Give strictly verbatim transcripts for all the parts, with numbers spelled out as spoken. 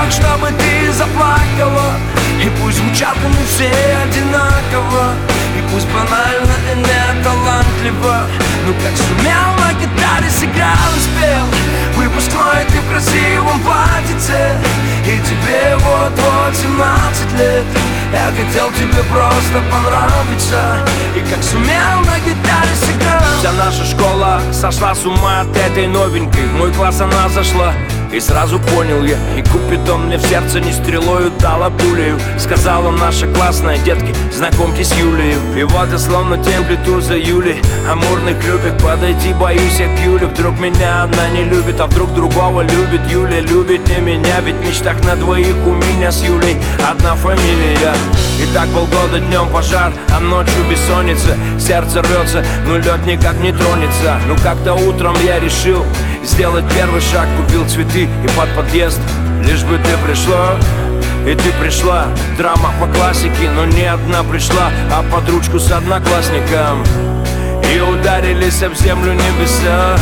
медлячок, чтобы ты заплакала. И пусть звучат они все одинаково, и пусть банально и не талантливо, ну как сумел на гитаре сыграл и спел. Выпускной ты в красивом платьице, и тебе вот-вот семнадцать лет. Я хотел тебе просто понравиться, и как сумел на гитаре сыграл. Вся наша школа сошла с ума от этой новенькой. В мой класс она зашла, и сразу понял я, и Купидон мне в сердце не стрелою дала пулею. Сказала наша классная: детки, знакомьтесь с Юлею. И вот я словно темплиту за Юлей, амурный клюпик, подойти боюсь я к Юле. Вдруг меня одна не любит, а вдруг другого любит. Юля любит не меня, ведь в мечтах на двоих у меня с Юлей одна фамилия. И так полгода днем пожар, а ночью бессонница. Сердце рвется, но лед никак не тронется. Ну как-то утром я решил сделать первый шаг, купил цветы и под подъезд. Лишь бы ты пришла, и ты пришла. Драма по классике, но не одна пришла, а под ручку с одноклассником. И ударились об землю небеса.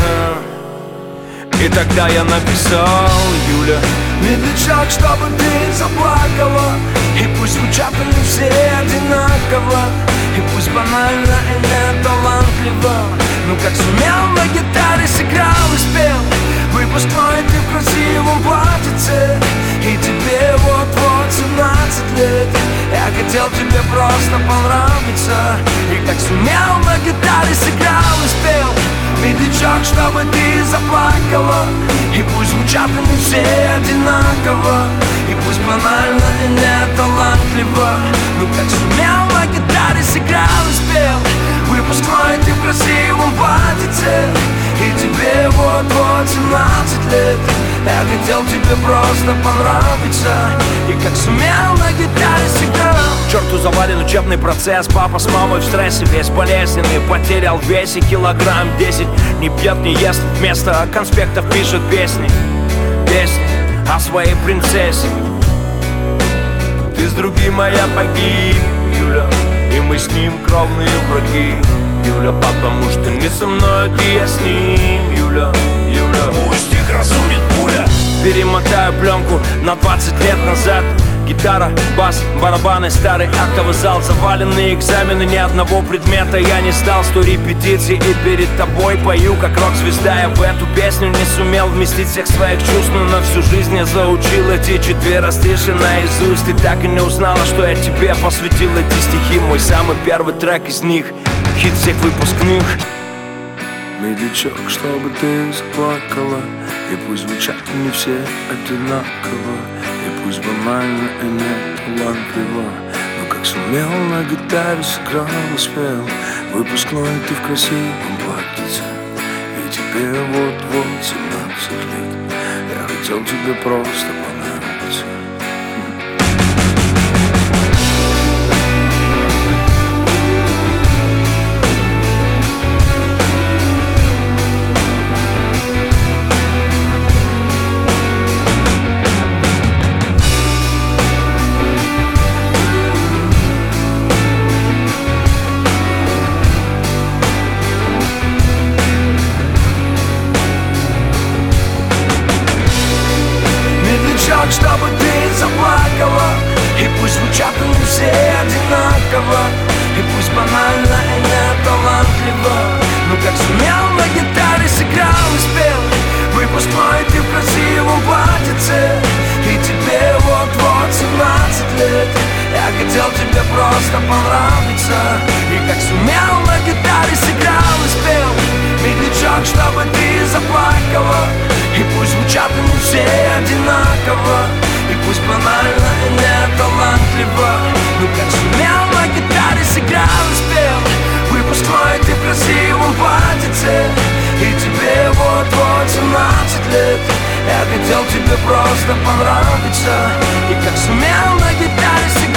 И тогда я написал: Юля, медлячок, чтобы ты заплакала. И пусть звучат они все одинаково, и пусть банально и не талантливо, ну как сумел на гитаре сыграл и спел. Выпускной ты в красивом платьице, и тебе вот-вот семнадцать лет. Я хотел тебе просто понравиться, и как сумел на гитаре сыграл и спел. Медлячок, чтобы ты заплакала. И пусть звучат они все одинаково, и пусть банально и не талантливо, ну как сумел на гитаре сыграл и спел. Выпускной ты в красивом платьице, и тебе вот-вот семнадцать лет. Я хотел тебе просто понравиться, и как сумел на гитаре сыграл. Черту завален учебный процесс, папа с мамой в стрессе, весь болезненный, потерял в весе килограмм десять. Не пьет, не ест, вместо конспектов пишет песни. Песни о своей принцессе. Ты с другим, а я погиб, Юля, и мы с ним кровные враги. Юля, потому что не со мной, ты я с ним. Юля, Юля, пусть их разумит пуля. Перемотаю пленку на двадцать лет назад. Гитара, бас, барабаны, старый актовый зал. Заваленные экзамены, ни одного предмета я не сдал. Сто репетиций и перед тобой пою как рок-звезда. Я в эту песню не сумел вместить всех своих чувств, но на всю жизнь я заучил эти четыре стиши наизусть. Ты так и не узнала, что я тебе посвятил эти стихи. Мой самый первый трек из них, хит всех выпускных. Медлячок, чтобы ты заплакала, и пусть звучат не все одинаково, и пусть банально и не талантливо, но как сумел на гитаре сыграл и спел. Выпускной ты в красивом платьице, и тебе вот-вот семнадцать лет. Я хотел тебе просто понравиться. Чтобы ты заплакала, и пусть звучат они все одинаково, и пусть банально и не талантливо, ну как сумел на гитаре сыграл и спел. Выпускной ты в красивом платьице, и тебе вот-вот семнадцать лет. Я хотел тебе просто понравиться, и как сумел на гитаре сыграл и спел. Медлячок, чтобы ты заплакала, и пусть звучат они все одинаково, и пусть банально и не талантливо, ну как сумел на гитаре сыграл и спел. Выпускной ты в красивом платьице, и тебе вот-вот семнадцать лет. Я хотел тебе просто понравиться, и как сумел на гитаре сыграл.